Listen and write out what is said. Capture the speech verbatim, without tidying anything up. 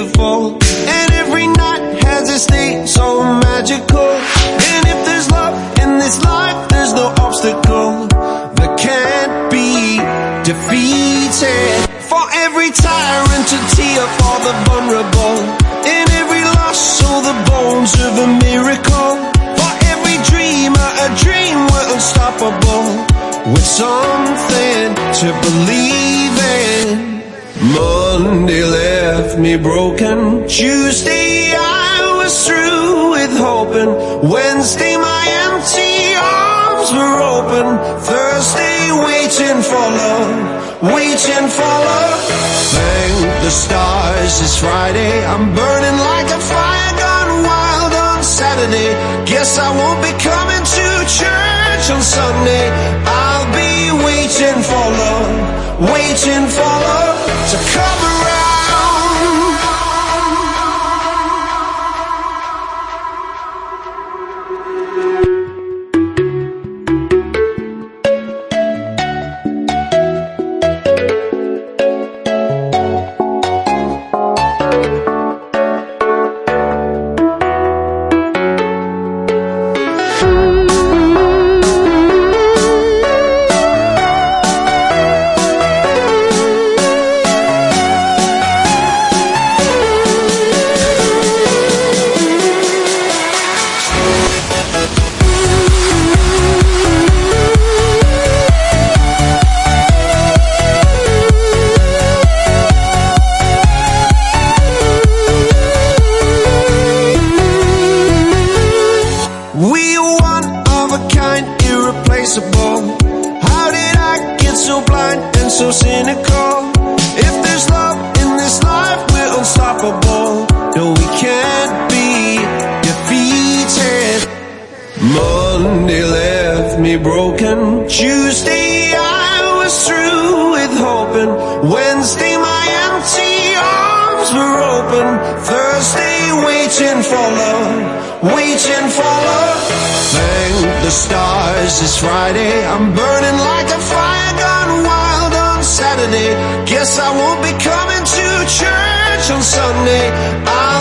beautiful, and every night has its day so magical. And if there's love in this life, there's no obstacle that can't be defeated. For every tyrant to tear for the vulnerable, in every loss all the bones of a miracle. For every dreamer a dream we're unstoppable, with something to believe in. Monday left me broken, Tuesday I was through with hoping, Wednesday my empty arms were open, Thursday waiting for love, waiting for love. Thank the stars it's Friday, I'm burning like a fire gone wild on Saturday. Guess I won't be coming to church on Sunday. I'll be waiting for love, waiting for love to come around. How did I get so blind and so cynical? If there's love in this life, we're unstoppable. No, we can't be defeated. Monday left me broken, Tuesday I was through with hoping, Wednesday my empty arms were open, Thursday waiting for love, waiting for love. Thank the stars it's Friday, I'm burning like a fire gone wild on Saturday. Guess I won't be coming to church on Sunday. I